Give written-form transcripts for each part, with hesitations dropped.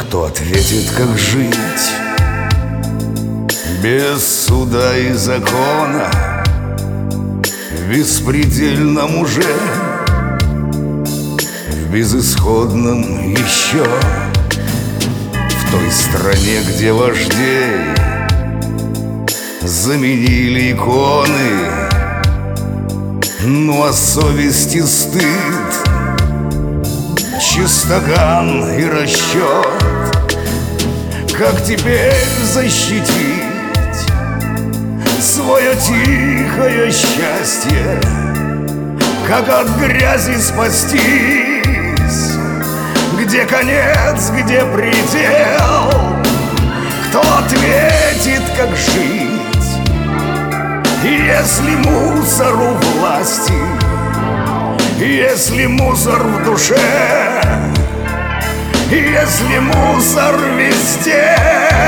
Кто ответит, как жить без суда и закона в беспредельном уже, в безысходном еще, в той стране, где вождей заменили иконы, ну а совесть и стыд, чистоган и расчет. Как теперь защитить свое тихое счастье? Как от грязи спастись? Где конец, где предел? Кто ответит, как жить, если мусор у власти, если мусор в душе, если мусор везде,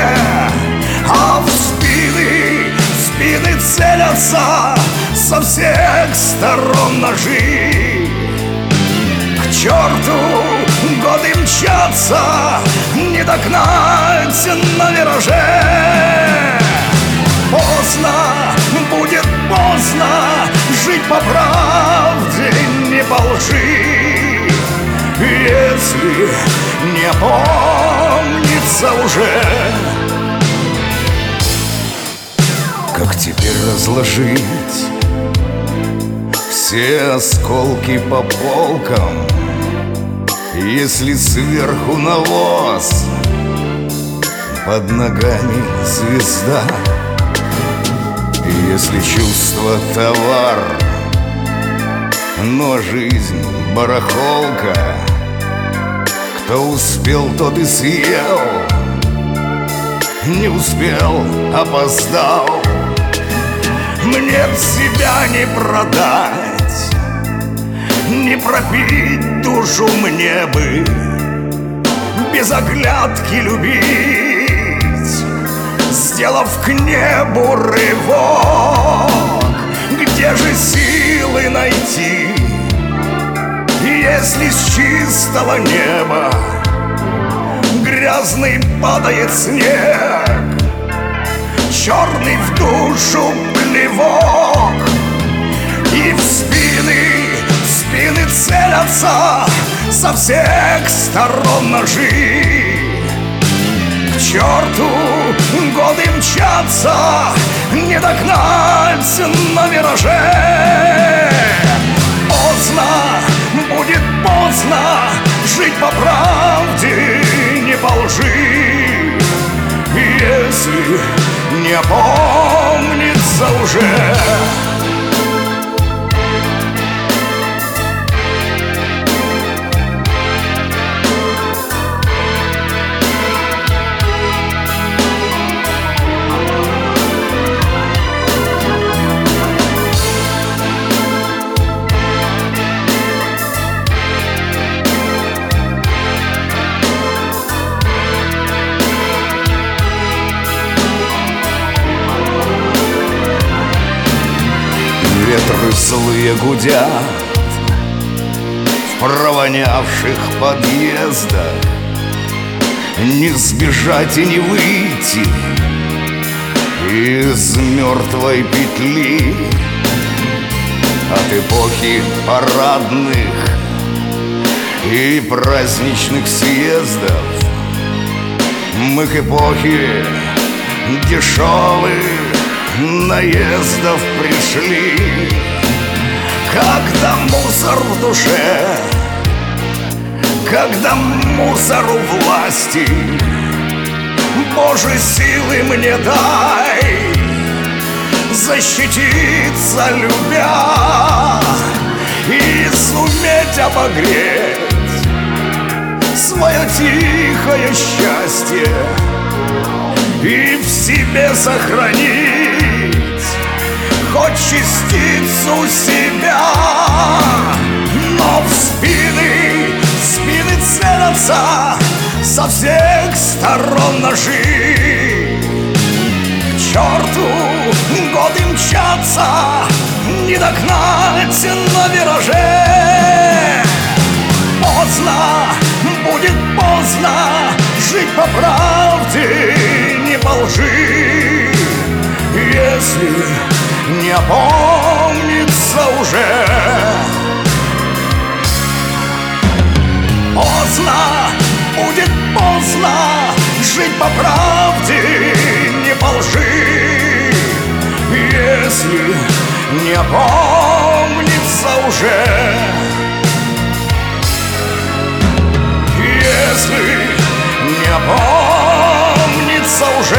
а в спины целятся со всех сторон ножи? К черту годы мчатся, не догнать на вираже. Поздно, будет поздно жить по правде, не по лжи, если не помнится уже. Как теперь разложить все осколки по полкам, если сверху навоз, под ногами звезда? Если чувство товар, но жизнь барахолка, кто успел, тот и съел, не успел, опоздал. Мне б себя не продать, не пропить душу мне бы, без оглядки любить, сделав к небу рывок. Где же силы найти, если с чистого неба грязный падает снег, черный в душу плевок? И в спины целятся со всех сторон ножи. К черту годы мчатся, не догнать на вираже. Поздно, будет поздно жить по правде, не по лжи, если не помнится уже. Ветры злые гудят в провонявших подъездах, не сбежать и не выйти из мертвой петли. От эпохи парадных и праздничных съездов мы к эпохе дешевых наездов пришли. Когда мусор в душе, когда мусор у власти, Боже, силы мне дай защититься, любя, и суметь обогреть свое тихое счастье и в себе сохранить хоть частицу себя. Но в спины целятся со всех сторон ножи. К черту годы мчатся, не догнать на вираже. Поздно, будет поздно жить лжи, если не опомнится уже. Поздно, будет поздно жить по правде, не по лжи, если не опомнится уже. Если не опомнится уже.